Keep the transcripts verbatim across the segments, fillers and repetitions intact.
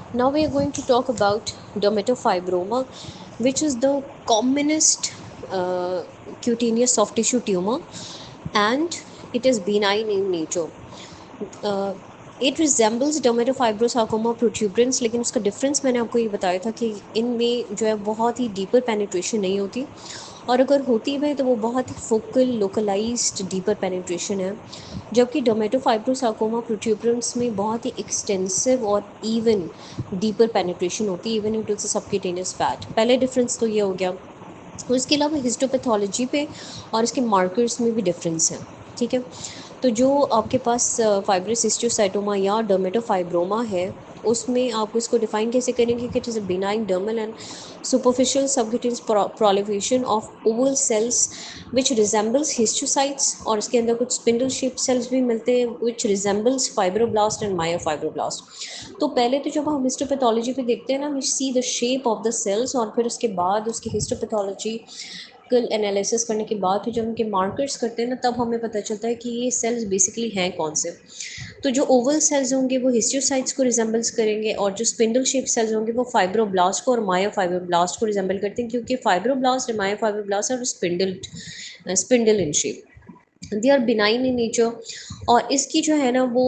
Now we are going to talk about dermatofibroma, which is the commonest uh, cutaneous soft tissue tumor, and it is benign in nature. uh, it resembles dermatofibrosarcoma protuberans, लेकिन उसका difference मैंने आपको ये बताया था कि इनमें जो है बहुत ही डीपर पेनिट्रेशन नहीं होती, और अगर होती है तो वो बहुत ही फोकल लोकलाइज्ड डीपर पेनिट्रेशन है, जबकि डोमेटोफाइब्रोसार्कोमा प्रोट्यूबरेंस में बहुत ही एक्सटेंसिव और इवन डीपर पेनिट्रेशन होती है, even into the subcutaneous fat. पहले डिफरेंस तो ये हो गया। उसके अलावा हिस्टोपैथोलॉजी पे और इसके मार्कर्स में भी डिफरेंस है। ठीक है, तो जो आपके पास फाइब्रस हिस्टोसाइटोमा या डर्मेटोफाइब्रोमा है, उसमें आप इसको डिफाइन कैसे करेंगे कि it is a benign dermal and superficial subcutaneous proliferation of oval cells which resembles histiocytes, और इसके अंदर कुछ स्पिंडल शेप सेल्स भी मिलते हैं which resembles fibroblast and myofibroblast. तो पहले तो जब हम हिस्टोपैथोलॉजी पे देखते हैं ना, we see the shape of the cells, और फिर उसके बाद उसकी हिस्टोपैथोलॉजी कल एनालिसिस करने के बाद फिर जब उनके मार्कर्स करते हैं ना, तब हमें पता चलता है कि ये सेल्स बेसिकली हैं कौन से। तो जो ओवल सेल्स होंगे वो हिस्टोसाइट्स को रिजेंबल्स करेंगे, और जो स्पिंडल शेप सेल्स होंगे वो फाइब्रोब्लास्ट को और मायोफाइब्रोब्लास्ट को रिजेंबल करते हैं, क्योंकि फाइब्रोब्लास्ट और myofibroblast are spindle spindle in shape, they are benign in nature. और इसकी जो है ना वो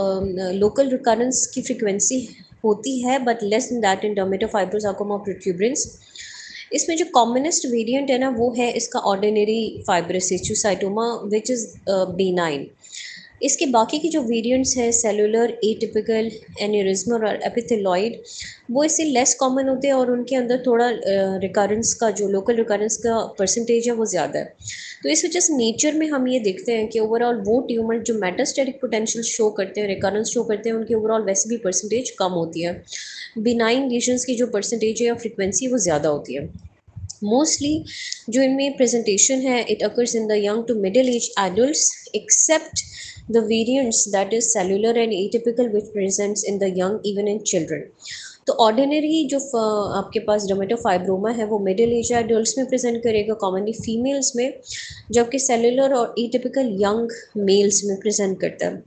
लोकल रिकरेंस की फ्रिक्वेंसी होती है, but less than that in dermatofibrosarcoma protuberans. इसमें जो कॉमनेस्ट वेरिएंट है ना वो है इसका ordinary fibrous histiocytoma which is benign. इसके बाकी की जो वेरिएंट्स हैं सेलुलर, एटिपिकल, एन्यूरिज्मल और एपिथेलॉइड, वो इससे लेस कॉमन होते हैं, और उनके अंदर थोड़ा रिकरेंस का जो लोकल रिकरेंस का परसेंटेज है वो ज़्यादा है। तो इस वजह से नेचर में हम ये देखते हैं कि ओवरऑल वो ट्यूमर जो मेटास्टेटिक पोटेंशियल शो करते हैं, रिकरेंस शो करते हैं, उनकी ओवरऑल वैसे भी परसेंटेज कम होती है। बिनाइन लीजन्स की जो परसेंटेज है या फ्रिक्वेंसी वो ज़्यादा होती है। मोस्टली जो इनमें प्रेजेंटेशन है, it occurs in the young to middle age adults except the variants that is cellular and atypical which presents in the young even in children. तो ऑर्डिनरी जो आपके पास डर्मेटोफाइब्रोमा है वो मिडिल एज एडल्ट्स में present करेगा, commonly females में, जबकि सेलुलर और एटिपिकल यंग मेल्स में प्रेजेंट करता है।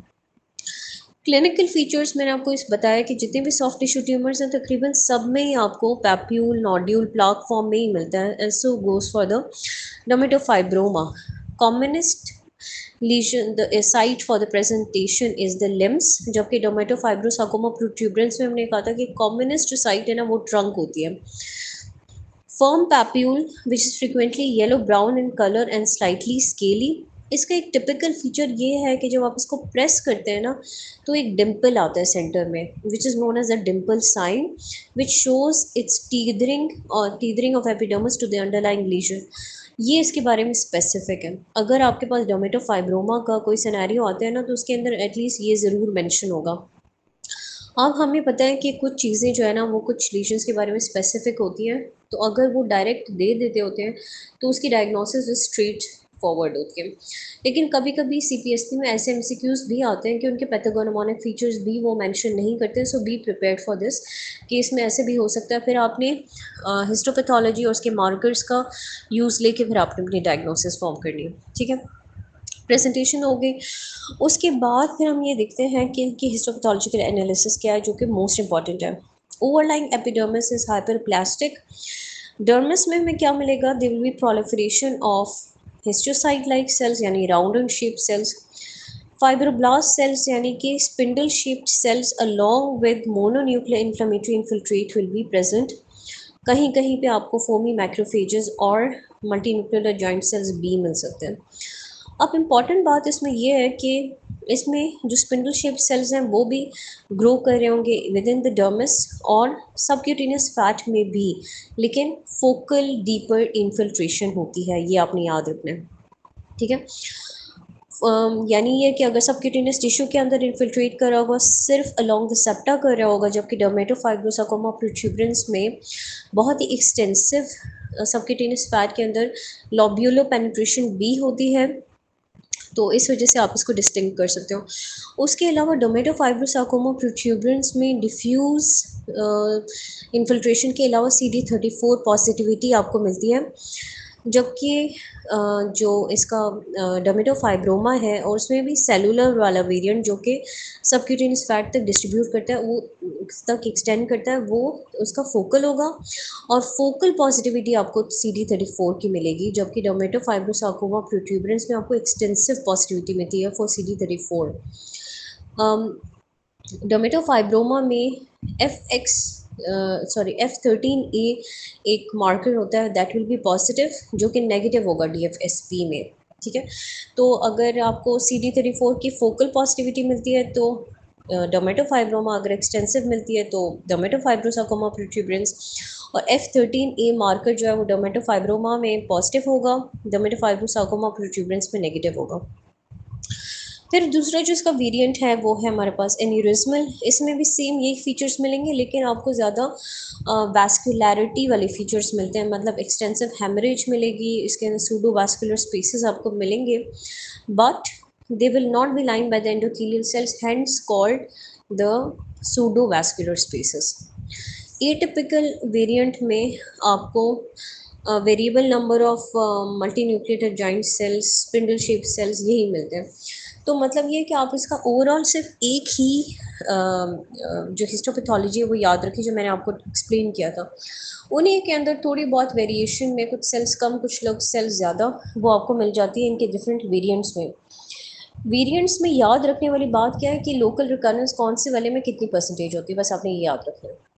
क्लिनिकल फीचर्स मैंने आपको इस बताया कि जितने भी सॉफ्ट टिश्यू ट्यूमर्स हैं तकरीबन सब में ही आपको पैप्यूल, नोड्यूल, प्लाक फॉर्म में ही मिलता है, and so goes for the dermatofibroma. Commonest lesion the uh, site for the presentation is the limbs, जबकि डर्मेटोफाइब्रोसार्कोमा प्रोट्यूबरेंस में हमने कहा था कि कॉमनेस्ट साइट है ना वो ट्रंक होती है। Firm papule which is frequently yellow brown in colour and slightly scaly. इसका एक टिपिकल फीचर ये है कि जब आप इसको प्रेस करते हैं ना, तो एक डिम्पल आता है सेंटर में which is known as a dimple sign which shows its tethering और tethering of epidermis to the underlying lesion. ये इसके बारे में स्पेसिफिक है। अगर आपके पास डर्मेटोफाइब्रोमा का कोई सिनेरियो आता है ना, तो उसके अंदर एटलीस्ट ये ज़रूर मेंशन होगा। अब हमें पता है कि कुछ चीज़ें जो है ना वो कुछ लीजन्स के बारे में स्पेसिफिक होती हैं, तो अगर वो डायरेक्ट दे देते होते हैं तो उसकी डायग्नोसिस स्ट्रेट फॉरवर्ड होती है। लेकिन कभी कभी सीपीएससी में ऐसे एमसीक्यूज भी आते हैं कि उनके पैथोगोनोमोनिक फीचर्स भी वो मेंशन नहीं करते, so be prepared for this कि इसमें ऐसे भी हो सकता है। फिर आपने हिस्टोपैथोलॉजी और उसके मार्कर्स का यूज़ लेके फिर आपने अपनी डायग्नोसिस फॉर्म करनी है। ठीक है, प्रेजेंटेशन हो गई। उसके बाद फिर हम ये देखते हैं कि इनकी हिस्टोपैथोलॉजिकल एनालिसिस क्या है, जो कि मोस्ट इंपॉर्टेंट है। Overlying epidermis is hyperplastic. Dermis में हमें क्या मिलेगा? There will be proliferation of histiocyte like cells यानी round and shape cells, fibroblast cells यानी कि spindle shaped cells along with mononuclear inflammatory infiltrate will be present. कहीं कहीं पे आपको फोमी मैक्रोफेजेस और मल्टीन्यूक्लियर जॉइंट सेल्स भी मिल सकते हैं। अब इम्पॉर्टेंट बात इसमें यह है कि इसमें जो स्पिंडल शेप सेल्स हैं वो भी ग्रो कर रहे होंगे विद इन द डर्मिस और सबक्यूटेनियस फैट में भी, लेकिन फोकल डीपर इन्फिल्ट्रेशन होती है, ये आपने याद रखना है। ठीक है, यानी ये कि अगर सबक्यूटेनियस टिश्यू के अंदर इन्फिल्ट्रेट कर रहा होगा सिर्फ अलोंग द सेप्टा कर रहा होगा, जबकि डर्मेटोफाइब्रोसार्कोमा प्रोट्यूबरेंस में बहुत ही एक्सटेंसिव सबक्यूटेनियस फैट के अंदर लॉब्यूलो पेनिट्रेशन भी होती है, तो इस वजह से आप इसको डिस्टिंग कर सकते हो। उसके अलावा डोमेटोफाइब्रोसार्कोमा प्रोट्यूबरेंस में डिफ्यूज़ इन्फिल्ट्रेशन के अलावा C D thirty four positivity आपको मिलती है। जबकि अ, जो इसका डर्मेटोफाइब्रोमा है और उसमें भी सेलुलर वाला वेरिएंट जो कि सबक्यूटेनियस फैट तक डिस्ट्रीब्यूट करता है, वो तक एक्सटेंड करता है, वो उसका फोकल होगा और फोकल पॉजिटिविटी आपको सी डी थर्टी फोर की मिलेगी, जबकि डर्मेटोफाइब्रोसार्कोमा प्रोट्यूबरेंस में आपको एक्सटेंसिव पॉजिटिविटी मिलती है for C D thirty four. Dermatofibroma में F X sorry F thirteen A एक मार्कर होता है दैट विल बी पॉजिटिव, जो कि नेगेटिव होगा डी एफ एस पी में। ठीक है, तो अगर आपको सी डी थर्टी फोर की फोकल पॉजिटिविटी मिलती है तो डर्मेटोफाइब्रोमा, अगर एक्सटेंसिव मिलती है तो डर्मेटोफाइब्रोसार्कोमा प्रोट्यूबरेंस, और एफ थर्टीन ए मार्कर जो है वो डर्मेटोफाइब्रोमा में पॉजिटिव होगा, डर्मेटोफाइब्रोसार्कोमा प्रोट्यूबरेंस में नेगेटिव होगा। फिर दूसरा जो इसका वेरिएंट है वो है हमारे पास एन्यूरिज्मल। इसमें भी सेम यही फीचर्स मिलेंगे, लेकिन आपको ज़्यादा वैस्कुलैरिटी वाले फीचर्स मिलते हैं, मतलब एक्सटेंसिव हेमरेज मिलेगी, इसके अंदर सूडो वैस्कुलर स्पेसेस आपको मिलेंगे, but they will not be line by the endothelial cells, hence called the pseudo vascular spaces. Atypical variant में आपको variable number of multinucleated giant cells, spindle shape cells यही मिलते हैं। तो मतलब ये कि आप इसका ओवरऑल सिर्फ एक ही अ, अ, जो हिस्टोपैथोलॉजी है वो याद रखिए, जो मैंने आपको एक्सप्लेन किया था। उन्हीं के अंदर थोड़ी बहुत वेरिएशन में, कुछ सेल्स कम कुछ लोग सेल्स ज़्यादा, वो आपको मिल जाती है इनके डिफरेंट वेरिएंट्स में। वेरिएंट्स में याद रखने वाली बात क्या है कि लोकल रिकरेंस कौन से वाले में कितनी परसेंटेज होती है, बस आपने ये याद रखना है।